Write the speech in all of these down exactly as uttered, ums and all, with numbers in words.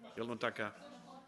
Ele não está cá.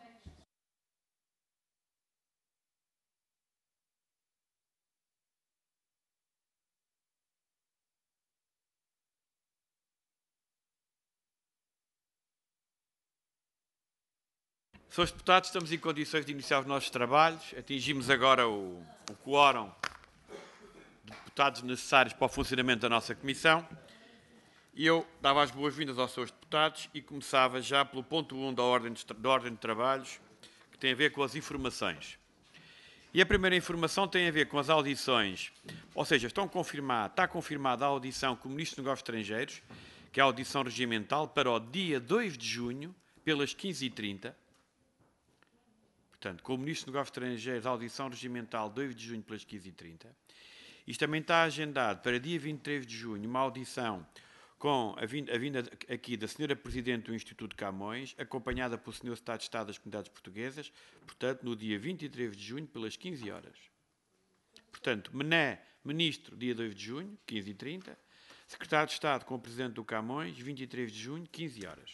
Senhores deputados, estamos em condições de iniciar os nossos trabalhos. Atingimos agora o, o quórum de deputados necessários para o funcionamento da nossa comissão. E eu dava as boas-vindas aos senhores deputados e começava já pelo ponto um da ordem de, da ordem de trabalhos, que tem a ver com as informações. E a primeira informação tem a ver com as audições, ou seja, estão confirmado, está confirmada a audição com o Ministro dos Negócios Estrangeiros, que é a audição regimental, para o dia dois de junho, pelas quinze e trinta. Portanto, com o Ministro dos Negócios Estrangeiros, a audição regimental, dois de junho, pelas quinze e trinta. Isto também está agendado para dia vinte e três de junho, uma audição com a vinda, a vinda aqui da senhora Presidente do Instituto Camões, acompanhada pelo senhor Secretário de Estado das Comunidades Portuguesas, portanto, no dia vinte e três de junho, pelas quinze horas. Portanto, Mené, Ministro, dia dois de junho, quinze e trinta. Secretário de Estado com o Presidente do Camões, vinte e três de junho, quinze horas.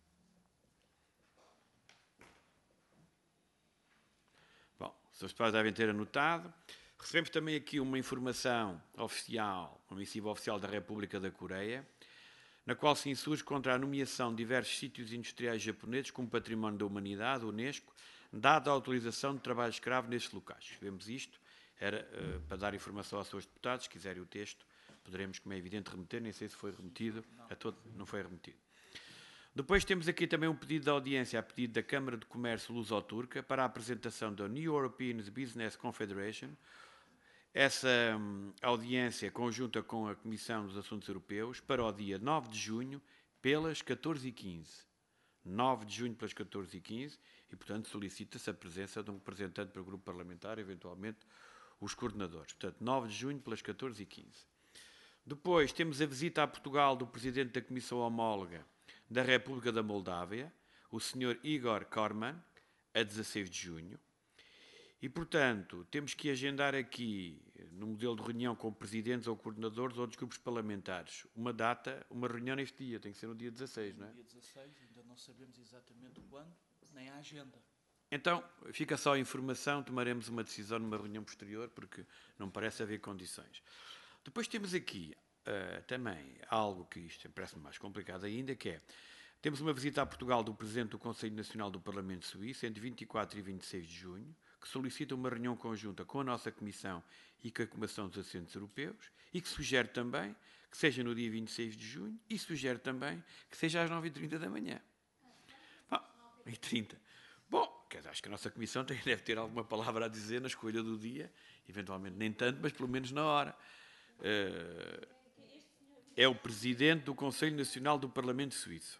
Bom, os senhores deputados devem ter anotado. Recebemos também aqui uma informação oficial, uma missiva oficial da República da Coreia, na qual se insurge contra a nomeação de diversos sítios industriais japoneses como Património da Humanidade, Unesco, dada a autorização de trabalho escravo nestes locais. Vemos isto, era uh, para dar informação aos seus deputados, se quiserem o texto, poderemos, como é evidente, remeter, nem sei se foi remetido, a todo, não foi remetido. Depois temos aqui também um pedido de audiência a pedido da Câmara de Comércio Luso-Turca para a apresentação da New European Business Confederation. Essa hum, audiência conjunta com a Comissão dos Assuntos Europeus para o dia nove de junho, pelas catorze e quinze. nove de junho, pelas catorze e quinze, e, portanto, solicita-se a presença de um representante para o grupo parlamentar, eventualmente os coordenadores. Portanto, nove de junho, pelas catorze e quinze. Depois temos a visita a Portugal do Presidente da Comissão Homóloga da República da Moldávia, o senhor Igor Korman, a dezasseis de junho. E, portanto, temos que agendar aqui, no modelo de reunião com presidentes ou coordenadores ou dos grupos parlamentares, uma data, uma reunião neste dia, tem que ser no dia dezasseis, não é? No dia dezasseis, ainda não sabemos exatamente quando, nem a agenda. Então, fica só a informação, tomaremos uma decisão numa reunião posterior, porque não parece haver condições. Depois temos aqui uh, também algo que isto parece-me mais complicado ainda, que é, temos uma visita a Portugal do Presidente do Conselho Nacional do Parlamento Suíço, entre vinte e quatro e vinte e seis de junho, que solicita uma reunião conjunta com a nossa Comissão e com a Comissão dos Assentos Europeus, e que sugere também que seja no dia vinte e seis de junho, e sugere também que seja às nove e trinta da manhã. Bom, e trinta. Bom, acho que a nossa Comissão tem, deve ter alguma palavra a dizer na escolha do dia, eventualmente nem tanto, mas pelo menos na hora. Uh, é o Presidente do Conselho Nacional do Parlamento Suíço.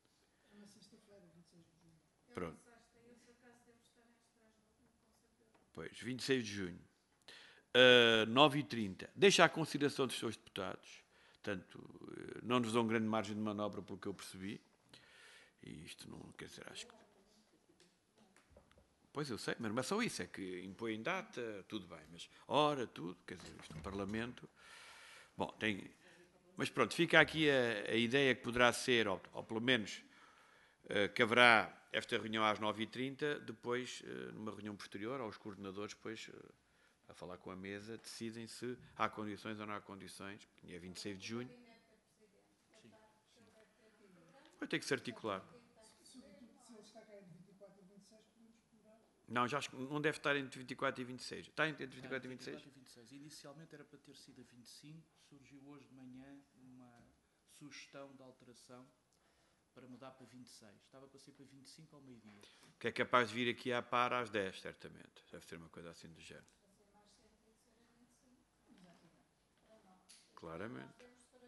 Pronto. Pois, vinte e seis de junho. Uh, nove e trinta. Deixa à consideração dos seus deputados. Portanto, uh, não nos dão grande margem de manobra, pelo que eu percebi. E isto não quer dizer, acho que... Pois eu sei, mas não é só isso, é que impõem data, tudo bem, mas hora, tudo, quer dizer, isto no Parlamento... Bom, tem... Mas pronto, fica aqui a, a ideia que poderá ser, ou, ou pelo menos uh, que haverá esta reunião às nove e trinta, depois, uh, numa reunião posterior, aos coordenadores, depois, uh, a falar com a mesa, decidem se há condições ou não há condições, porque é vinte e seis de junho. Vai ter que se articular. Não, já acho que não deve estar entre vinte e quatro e vinte e seis. Está entre vinte e quatro e vinte e seis? vinte e seis. Inicialmente era para ter sido a vinte e cinco, surgiu hoje de manhã uma sugestão de alteração para mudar para vinte e seis. Estava para ser para vinte e cinco ao meio-dia. Que é capaz de vir aqui à par às dez, certamente. Deve ser uma coisa assim do género. Claramente.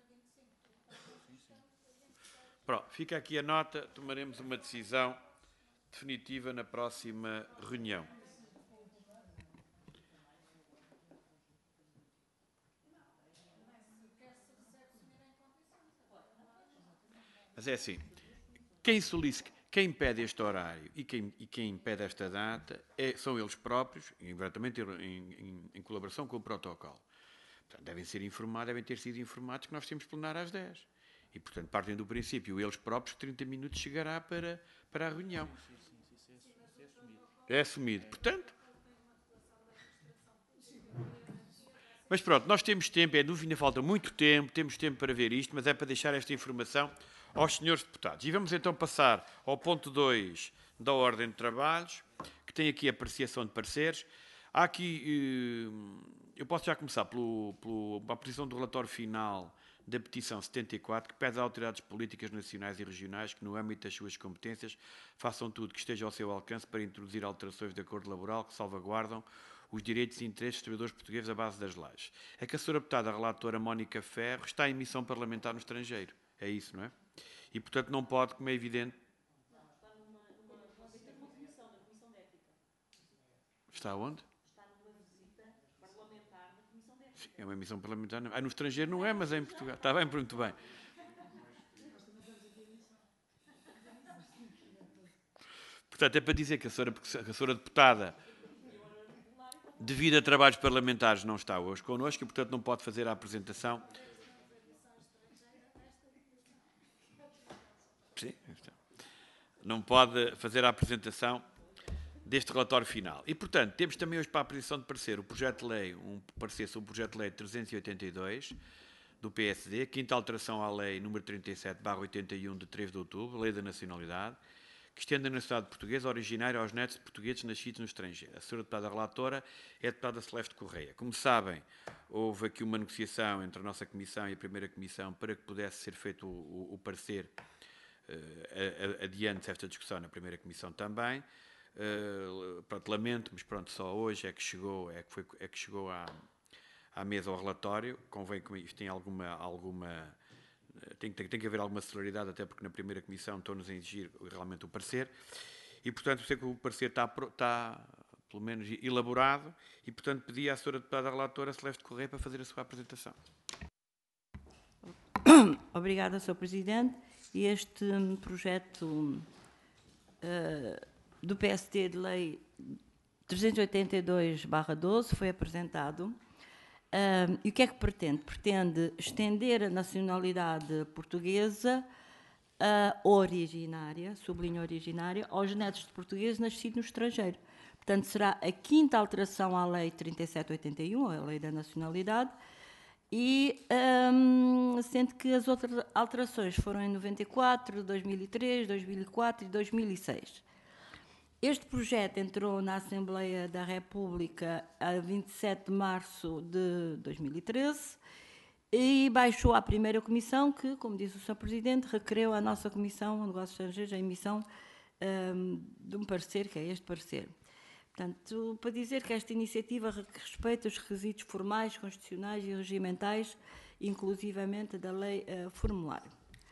Pronto, fica aqui a nota, tomaremos uma decisão definitiva na próxima reunião. Mas é assim, quem solicita, quem pede este horário e quem, e quem pede esta data é, são eles próprios, exatamente em, em, em colaboração com o protocolo. Portanto, devem ser informados, devem ter sido informados que nós temos plenário às dez. E, portanto, partem do princípio, eles próprios, que trinta minutos chegará para, para a reunião. Sim, sim, sim, isso é, isso é assumido. É assumido. Portanto... Mas pronto, nós temos tempo, é dúvida, falta muito tempo, temos tempo para ver isto, mas é para deixar esta informação aos senhores deputados. E vamos então passar ao ponto dois da Ordem de Trabalhos, que tem aqui a apreciação de pareceres. Há aqui, eu posso já começar pelo, pelo, pela posição do relatório final da petição setenta e quatro, que pede às autoridades políticas nacionais e regionais que, no âmbito das suas competências, façam tudo que esteja ao seu alcance para introduzir alterações de acordo laboral que salvaguardam os direitos e interesses dos trabalhadores portugueses à base das leis. É que a senhora deputada a relatora Mónica Ferro está em missão parlamentar no estrangeiro. É isso, não é? E, portanto, não pode, como é evidente... Não, está numa, numa, numa comissão, na Comissão de Ética. Está onde? Está numa visita parlamentar na Comissão de Ética. Sim, é uma missão parlamentar. Ah, no estrangeiro não é, mas é em Portugal. Está bem, muito bem. Portanto, é para dizer que a senhora, a senhora deputada, devido a trabalhos parlamentares, não está hoje connosco e, portanto, não pode fazer a apresentação. Sim, não pode fazer a apresentação deste relatório final. E, portanto, temos também hoje para a apresentação de parecer o projeto de lei, um parecer sobre o projeto de lei trezentos e oitenta e dois do P S D, quinta alteração à lei número trinta e sete barra oitenta e um de três de outubro, lei da nacionalidade, que estende a nacionalidade portuguesa originária aos netos de portugueses nascidos no estrangeiro. A senhora deputada relatora é a deputada Celeste Correia. Como sabem, houve aqui uma negociação entre a nossa comissão e a primeira comissão para que pudesse ser feito o, o, o parecer uh, adiante esta discussão na primeira comissão também. Uh, pronto, lamento, mas pronto, só hoje é que chegou, é que foi, é que chegou à, à mesa ao relatório. Convém que isto tenha alguma... alguma Tem, tem, tem que haver alguma celeridade, até porque na primeira comissão estão-nos a exigir realmente o parecer. E, portanto, sei que o parecer está, está, pelo menos, elaborado e, portanto, pedi à senhora deputada relatora Celeste Correia para fazer a sua apresentação. Obrigada, senhor Presidente. Este projeto uh, do P S D de Lei trezentos e oitenta e dois barra doze foi apresentado. Uh, e o que é que pretende? Pretende estender a nacionalidade portuguesa uh, originária, sublinho originária, aos netos de portugueses nascidos no estrangeiro. Portanto, será a quinta alteração à Lei trinta e sete oitenta e um, a Lei da Nacionalidade, e um, sendo que as outras alterações foram em noventa e quatro, dois mil e três, dois mil e quatro e dois mil e seis. Este projeto entrou na Assembleia da República a vinte e sete de março de dois mil e treze e baixou à primeira comissão que, como disse o senhor Presidente, requereu à nossa Comissão de Negócios Estrangeiros a emissão um, de um parecer, que é este parecer. Portanto, para dizer que esta iniciativa respeita os requisitos formais, constitucionais e regimentais, inclusivamente da lei uh, formulário.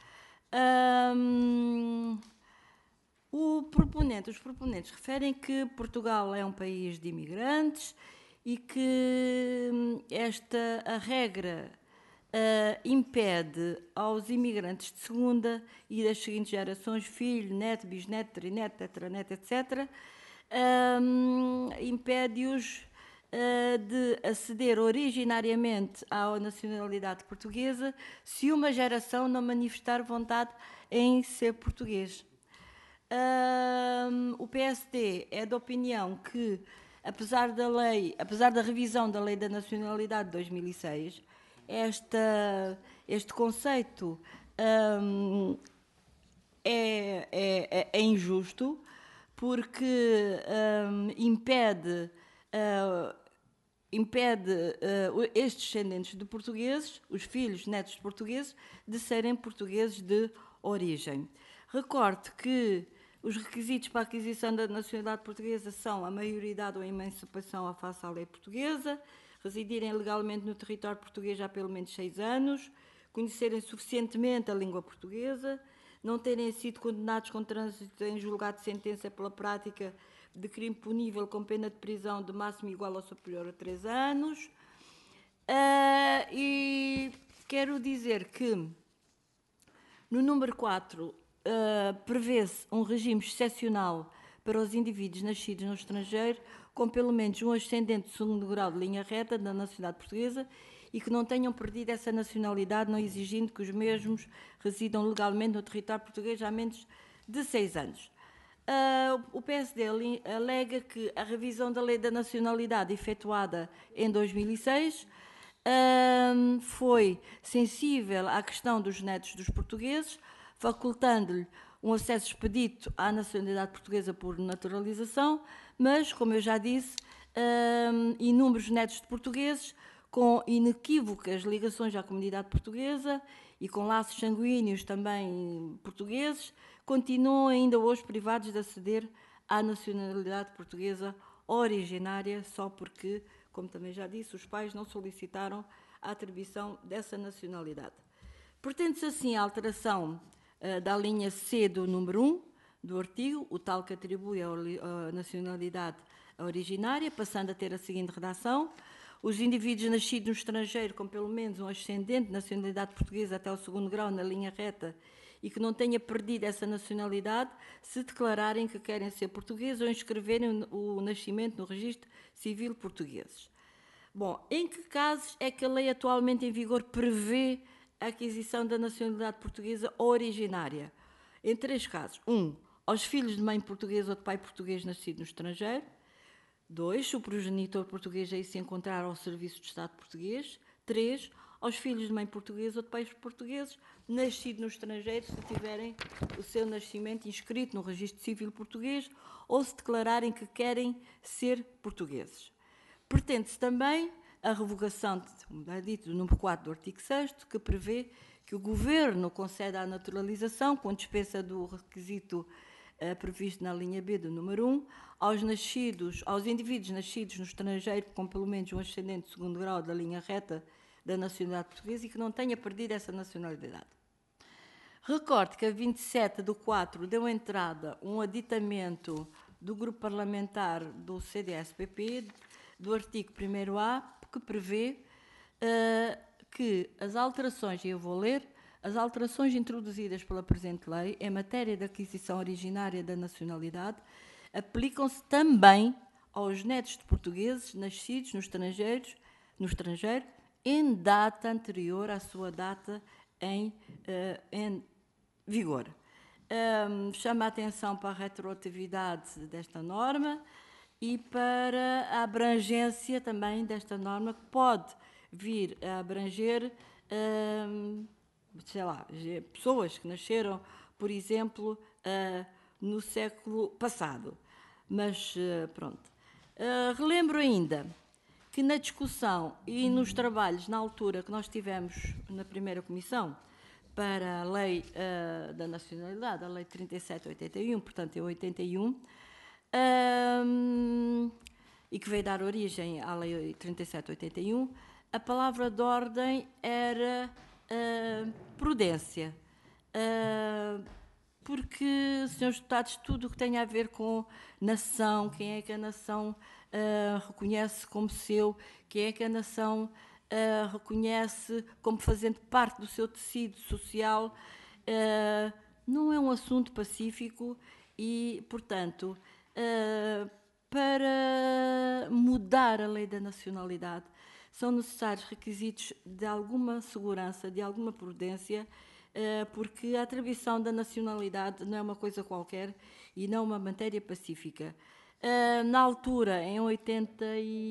Um, O proponente, os proponentes referem que Portugal é um país de imigrantes e que esta a regra uh, impede aos imigrantes de segunda e das seguintes gerações, filho, neto, bisneto, trineto, tetraneto, etcétera, um, impede-os uh, de aceder originariamente à nacionalidade portuguesa se uma geração não manifestar vontade em ser português. Um, o P S D é da opinião que, apesar da lei, apesar da revisão da Lei da Nacionalidade de dois mil e seis, esta, este conceito um, é, é, é injusto porque um, impede, uh, impede uh, estes descendentes de portugueses, os filhos, netos de portugueses, de serem portugueses de origem. Recordo que os requisitos para a aquisição da nacionalidade portuguesa são a maioridade ou a emancipação à face à lei portuguesa, residirem legalmente no território português há pelo menos seis anos, conhecerem suficientemente a língua portuguesa, não terem sido condenados com trânsito em julgado de sentença pela prática de crime punível com pena de prisão de máximo igual ou superior a três anos. Uh, e quero dizer que no número quatro, Uh, prevê-se um regime excepcional para os indivíduos nascidos no estrangeiro com pelo menos um ascendente de segundo grau de linha reta da nacionalidade portuguesa e que não tenham perdido essa nacionalidade, não exigindo que os mesmos residam legalmente no território português há menos de seis anos. Uh, o P S D alega que a revisão da Lei da Nacionalidade efetuada em dois mil e seis uh, foi sensível à questão dos netos dos portugueses, facultando-lhe um acesso expedito à nacionalidade portuguesa por naturalização, mas, como eu já disse, uh, inúmeros netos de portugueses com inequívocas ligações à comunidade portuguesa e com laços sanguíneos também portugueses, continuam ainda hoje privados de aceder à nacionalidade portuguesa originária, só porque, como também já disse, os pais não solicitaram a atribuição dessa nacionalidade. Pretende-se assim a alteração uh, da linha C do número um do artigo, o tal que atribui a, a nacionalidade originária, passando a ter a seguinte redação: os indivíduos nascidos no estrangeiro com pelo menos um ascendente de nacionalidade portuguesa até o segundo grau na linha reta e que não tenha perdido essa nacionalidade, se declararem que querem ser portugueses ou inscreverem o nascimento no registro civil português. Bom, em que casos é que a lei atualmente em vigor prevê a aquisição da nacionalidade portuguesa originária? Em três casos. Um, aos filhos de mãe portuguesa ou de pai português nascido no estrangeiro. Dois, se o progenitor português aí se encontrar ao serviço do Estado português. Três, aos filhos de mãe portuguesa ou de pais portugueses nascidos no estrangeiro, se tiverem o seu nascimento inscrito no registro civil português ou se declararem que querem ser portugueses. Pretende-se também a revogação, como já dito, do número quatro do artigo sexto, que prevê que o Governo conceda a naturalização, com dispensa do requisito uh, previsto na linha B do número um, aos, nascidos, aos indivíduos nascidos no estrangeiro com pelo menos um ascendente de segundo grau da linha reta da nacionalidade portuguesa e que não tenha perdido essa nacionalidade. Recordo que a vinte e sete do quatro deu entrada um aditamento do grupo parlamentar do C D S P P, do artigo primeiro A, que prevê uh, que as alterações, e eu vou ler, as alterações introduzidas pela presente lei em matéria de aquisição originária da nacionalidade aplicam-se também aos netos de portugueses nascidos no estrangeiro, no estrangeiro em data anterior à sua data em, uh, em vigor. Um, chama a atenção para a retroatividade desta norma e para a abrangência também desta norma, que pode vir a abranger, um, sei lá, pessoas que nasceram, por exemplo, uh, no século passado. Mas, uh, pronto. Uh, relembro ainda que na discussão e nos trabalhos, na altura que nós tivemos na primeira comissão, para a lei uh, da nacionalidade, a lei trinta e sete oitenta e um, portanto é oitenta e um, um, e que veio dar origem à lei trinta e sete oitenta e um, a palavra de ordem era uh, prudência, uh, porque, senhores deputados, tudo o que tem a ver com nação, quem é que a nação uh, reconhece como seu, quem é que a nação Uh, reconhece como fazendo parte do seu tecido social, uh, não é um assunto pacífico e, portanto, uh, para mudar a lei da nacionalidade são necessários requisitos de alguma segurança, de alguma prudência, uh, porque a atribuição da nacionalidade não é uma coisa qualquer e não uma matéria pacífica. Uh, na altura, em oitenta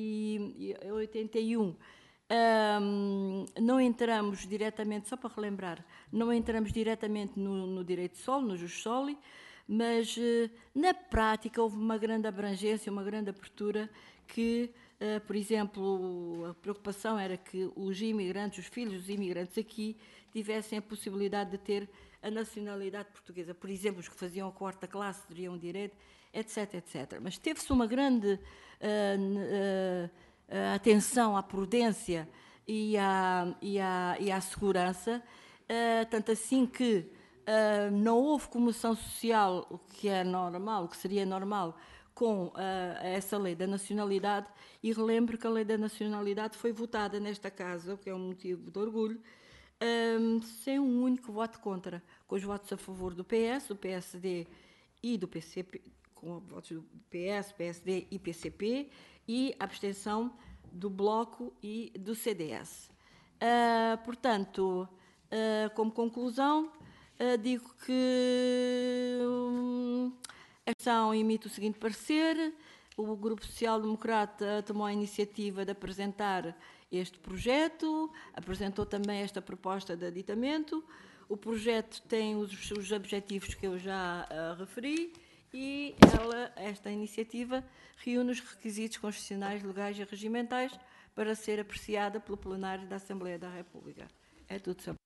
e um, Um, não entramos diretamente, só para relembrar, não entramos diretamente no, no direito solo, no jus soli, mas uh, na prática houve uma grande abrangência, uma grande abertura que, uh, por exemplo, a preocupação era que os imigrantes, os filhos dos imigrantes aqui, tivessem a possibilidade de ter a nacionalidade portuguesa. Por exemplo, os que faziam a quarta classe teriam direito, etc, etcétera. Mas teve-se uma grande Uh, uh, Uh, atenção à prudência e à, e à, e à segurança, uh, tanto assim que uh, não houve comoção social, o que é normal, o que seria normal, com uh, essa lei da nacionalidade, e relembro que a lei da nacionalidade foi votada nesta casa, o que é um motivo de orgulho, um, sem um único voto contra, com os votos a favor do P S, do P S D e do P C P, com votos do P S, P S D e P C P, e a abstenção do Bloco e do C D S. Uh, portanto, uh, como conclusão, uh, digo que um, a Comissão emite o seguinte parecer. O Grupo Social Democrata tomou a iniciativa de apresentar este projeto, apresentou também esta proposta de aditamento. O projeto tem os, os objetivos que eu já uh, referi e ela, esta iniciativa reúne os requisitos constitucionais, legais e regimentais para ser apreciada pelo plenário da Assembleia da República. É tudo, senhor.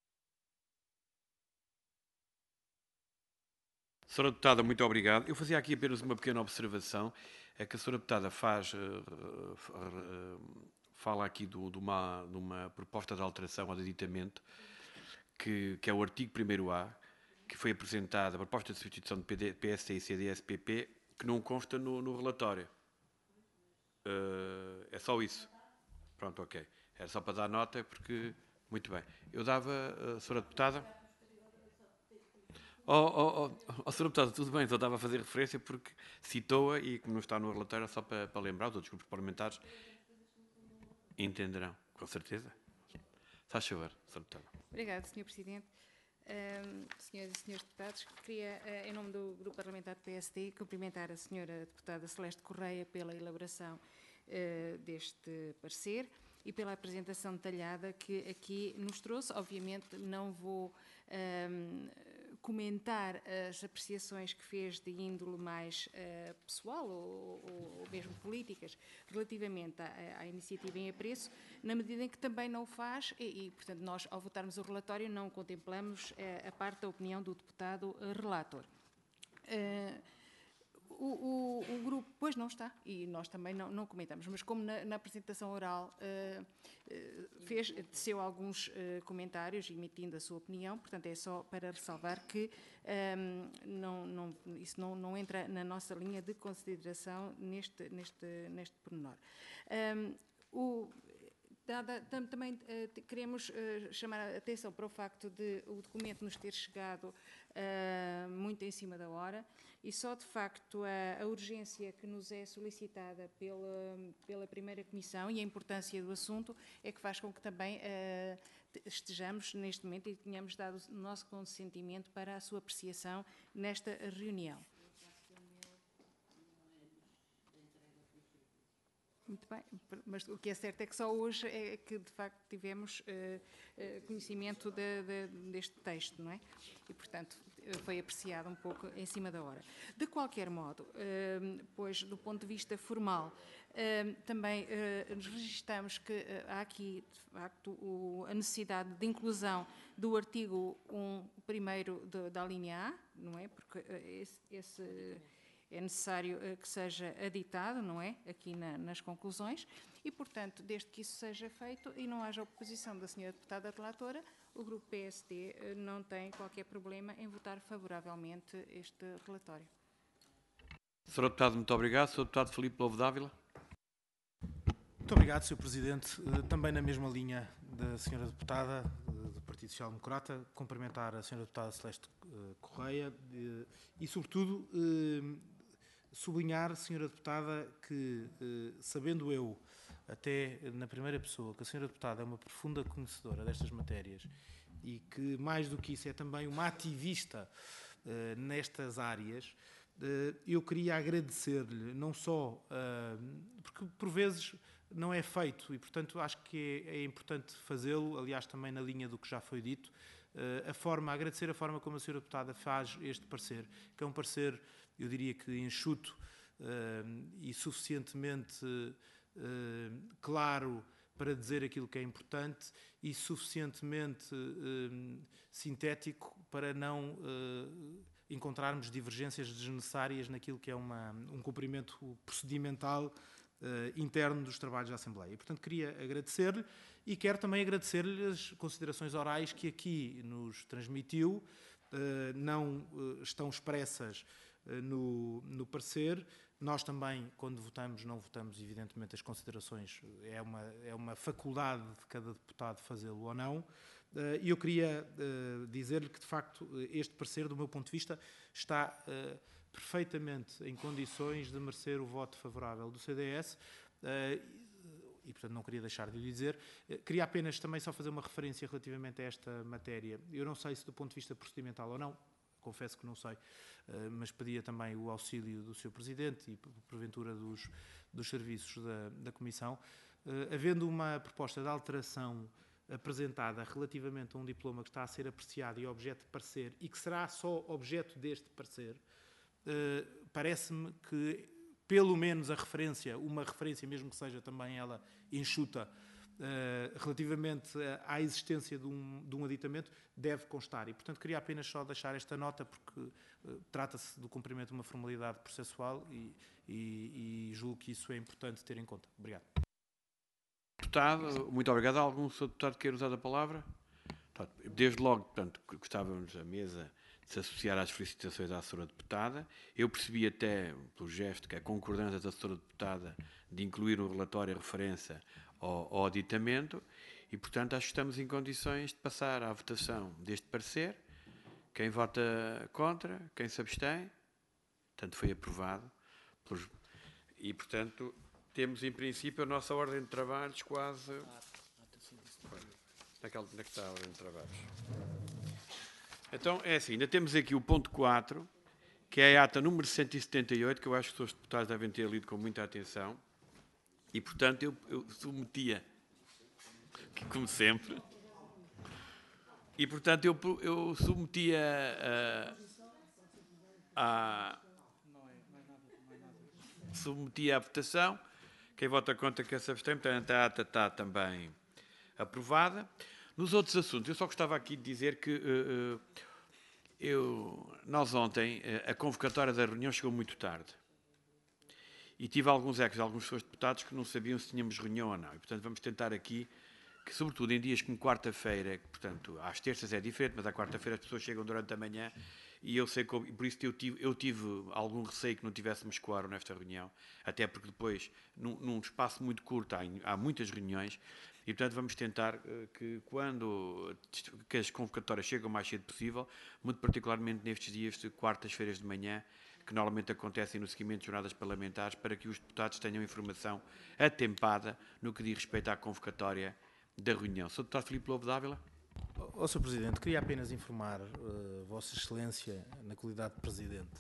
Senhora Deputada, muito obrigado. Eu fazia aqui apenas uma pequena observação, é que a Senhora Deputada faz, uh, uh, fala aqui do, de, uma, de uma proposta de alteração ou de aditamento, que, que é o artigo primeiro A, que foi apresentada, a proposta de substituição de P S D e C D S-P P, que não consta no, no relatório. Uh, é só isso. Pronto, ok. Era só para dar nota, porque... Muito bem. Eu dava, uh, Senhora Deputada... Oh, oh, oh, oh, Senhora Deputada, tudo bem, só estava a fazer referência porque citou-a e, como não está no relatório, é só para, para lembrar, os outros grupos parlamentares entenderão, com certeza. Faz favor, Senhora Deputada. Obrigada, senhor Presidente. Um, senhoras e senhores deputados, queria, uh, em nome do Grupo Parlamentar do P S D, cumprimentar a senhora Deputada Celeste Correia pela elaboração uh, deste parecer e pela apresentação detalhada que aqui nos trouxe. Obviamente não vou um, comentar as apreciações que fez de índole mais uh, pessoal ou, ou, ou mesmo políticas relativamente à, à iniciativa em apreço, na medida em que também não o faz e, e, portanto, nós, ao votarmos o relatório, não contemplamos uh, a parte da opinião do deputado uh, relator. Uh, O, o, o grupo, pois não está, e nós também não, não comentamos, mas como na, na apresentação oral uh, uh, fez, teceu alguns uh, comentários, emitindo a sua opinião, portanto é só para ressalvar que um, não, não, isso não, não entra na nossa linha de consideração neste, neste, neste pormenor. Um, o, Dada, tam, também uh, queremos uh, chamar a atenção para o facto de o documento nos ter chegado uh, muito em cima da hora e só de facto a, a urgência que nos é solicitada pela, pela primeira comissão e a importância do assunto é que faz com que também uh, estejamos neste momento e tenhamos dado o nosso consentimento para a sua apreciação nesta reunião. Muito bem, mas o que é certo é que só hoje é que, de facto, tivemos uh, uh, conhecimento de, de, deste texto, não é? E, portanto, foi apreciado um pouco em cima da hora. De qualquer modo, uh, pois, do ponto de vista formal, uh, também uh, registamos que uh, há aqui, de facto, o, a necessidade de inclusão do artigo um primeiro de, da linha A, não é? Porque uh, esse... esse é necessário uh, que seja aditado, não é? Aqui na, nas conclusões e, portanto, desde que isso seja feito e não haja oposição da senhora deputada relatora, o Grupo P S D uh, não tem qualquer problema em votar favoravelmente este relatório. senhor Deputado, muito obrigado. senhor Deputado Filipe Lobo Dávila. Muito obrigado, senhor Presidente. Uh, também na mesma linha da senhora Deputada uh, do Partido Social Democrata, cumprimentar a senhora Deputada Celeste uh, Correia uh, e, sobretudo, uh, sublinhar, senhora Deputada, que, eh, sabendo eu, até na primeira pessoa, que a senhora Deputada é uma profunda conhecedora destas matérias e que, mais do que isso, é também uma ativista eh, nestas áreas, eh, eu queria agradecer-lhe, não só, eh, porque por vezes não é feito e, portanto, acho que é, é importante fazê-lo, aliás, também na linha do que já foi dito, eh, a forma, agradecer a forma como a senhora Deputada faz este parecer, que é um parecer, eu diria que enxuto uh, e suficientemente uh, claro para dizer aquilo que é importante e suficientemente uh, sintético para não uh, encontrarmos divergências desnecessárias naquilo que é uma, um cumprimento procedimental uh, interno dos trabalhos da Assembleia. E, portanto, queria agradecer-lhe e quero também agradecer-lhe as considerações orais que aqui nos transmitiu, uh, não uh, estão expressas No, no parecer. Nós também, quando votamos, não votamos, evidentemente, as considerações, é uma, é uma faculdade de cada deputado fazê-lo ou não. E eu queria uh, dizer-lhe que, de facto, este parecer, do meu ponto de vista, está uh, perfeitamente em condições de merecer o voto favorável do C D S. Uh, e, portanto, não queria deixar de lhe dizer. Queria apenas também só fazer uma referência relativamente a esta matéria. Eu não sei se do ponto de vista procedimental ou não, confesso que não sei, mas pedia também o auxílio do senhor Presidente e, porventura, dos, dos serviços da, da Comissão. Havendo uma proposta de alteração apresentada relativamente a um diploma que está a ser apreciado e objeto de parecer, e que será só objeto deste parecer, parece-me que, pelo menos a referência, uma referência, mesmo que seja também ela enxuta, uh, relativamente à existência de um, de um aditamento, deve constar. E, portanto, queria apenas só deixar esta nota, porque uh, trata-se do cumprimento de uma formalidade processual e, e, e julgo que isso é importante ter em conta. Obrigado. Deputado, muito obrigado. Algum senhor deputado queira usar a palavra? Desde logo, portanto, gostávamos a mesa de se associar às felicitações à senhora deputada. Eu percebi até, pelo gesto, que a concordância da senhora deputada de incluir no relatório a referência ao, ao aditamento e, portanto, acho que estamos em condições de passar à votação deste parecer. Quem vota contra, quem se abstém, portanto, foi aprovado. Pelos, e, portanto, temos, em princípio, a nossa ordem de trabalhos quase... Naquela, onde é que está a ordem de trabalhos? Então, é assim, ainda temos aqui o ponto quatro, que é a ata número cento e setenta e oito, que eu acho que os deputados devem ter lido com muita atenção, e, portanto, eu, eu submetia, como sempre, e, portanto, eu, eu submetia a, a, submetia à votação. Quem vota contra, quem se abstém, portanto, a ata está também aprovada. Nos outros assuntos, eu só gostava aqui de dizer que uh, eu, nós ontem, uh, a convocatória da reunião chegou muito tarde. E tive alguns ecos de alguns seus deputados que não sabiam se tínhamos reunião ou não. E, portanto, vamos tentar aqui, que sobretudo em dias como quarta-feira, portanto, às terças é diferente, mas à quarta-feira as pessoas chegam durante a manhã, e eu sei como, por isso eu tive, eu tive algum receio que não tivéssemos quórum nesta reunião, até porque depois, num, num espaço muito curto, há, há muitas reuniões, e, portanto, vamos tentar uh, que, quando que as convocatórias chegam o mais cedo possível, muito particularmente nestes dias de quartas-feiras de manhã, que normalmente acontecem no seguimento de jornadas parlamentares, para que os deputados tenham informação atempada no que diz respeito à convocatória da reunião. senhor Deputado Filipe Lobo Dávila. Ó, senhor Presidente, queria apenas informar uh, Vossa Excelência, na qualidade de Presidente,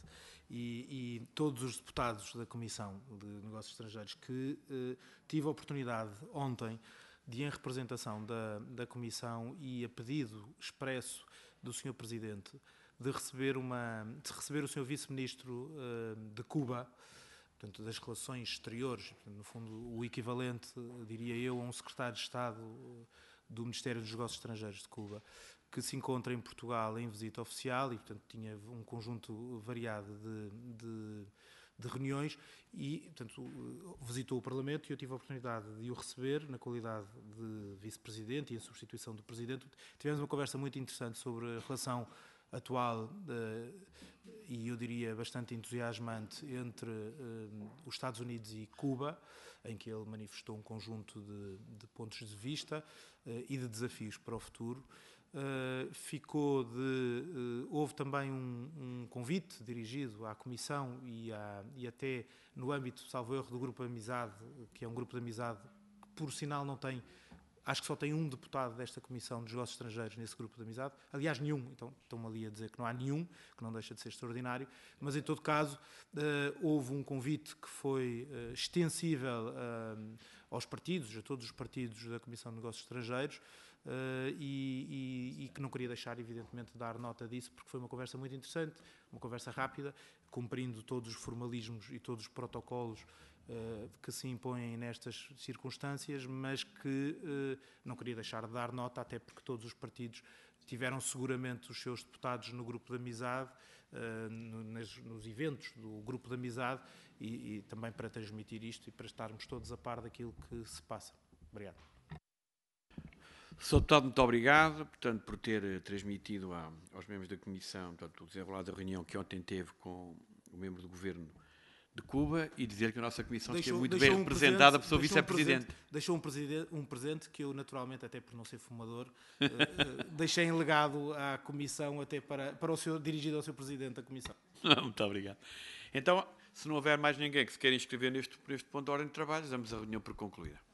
e, e todos os deputados da Comissão de Negócios Estrangeiros, que uh, tive a oportunidade ontem de, em representação da, da Comissão e a pedido expresso do senhor Presidente, de receber, uma, de receber o senhor Vice-Ministro uh, de Cuba, portanto, das Relações Exteriores, portanto, no fundo, o equivalente, diria eu, a um Secretário de Estado do Ministério dos Negócios Estrangeiros de Cuba, que se encontra em Portugal em visita oficial e, portanto, tinha um conjunto variado de, de, de reuniões e, portanto, visitou o Parlamento e eu tive a oportunidade de o receber na qualidade de Vice-Presidente e em substituição do Presidente. Tivemos uma conversa muito interessante sobre a relação atual uh, e, eu diria, bastante entusiasmante entre uh, os Estados Unidos e Cuba, em que ele manifestou um conjunto de, de pontos de vista uh, e de desafios para o futuro. Uh, ficou de... Uh, houve também um, um convite dirigido à Comissão e, à, e até no âmbito, salvo erro, do Grupo de Amizade, que é um grupo de amizade que, por sinal, não tem... Acho que só tem um deputado desta Comissão de Negócios Estrangeiros nesse grupo de amizade. Aliás, nenhum. Então, estão-me ali a dizer que não há nenhum, que não deixa de ser extraordinário. Mas, em todo caso, uh, houve um convite que foi uh, extensível uh, aos partidos, a todos os partidos da Comissão de Negócios Estrangeiros, uh, e, e, e que não queria deixar, evidentemente, de dar nota disso, porque foi uma conversa muito interessante, uma conversa rápida, cumprindo todos os formalismos e todos os protocolos Uh, que se impõem nestas circunstâncias, mas que uh, não queria deixar de dar nota, até porque todos os partidos tiveram seguramente os seus deputados no grupo de amizade, uh, no, nas, nos eventos do grupo de amizade, e, e também para transmitir isto e para estarmos todos a par daquilo que se passa. Obrigado. senhor Deputado, muito obrigado, portanto, por ter transmitido a, aos membros da Comissão, portanto, o desenrolar da reunião que ontem teve com o membro do Governo de Cuba, e dizer que a nossa Comissão deixou, esteve muito bem um representada por seu Vice-Presidente. Um deixou um presente, um presente que eu, naturalmente, até por não ser fumador, uh, uh, deixei em legado à Comissão, até para, para o senhor, dirigido ao senhor Presidente da Comissão. Muito obrigado. Então, se não houver mais ninguém que se queira inscrever neste, neste ponto de ordem de trabalho, damos a reunião por concluída.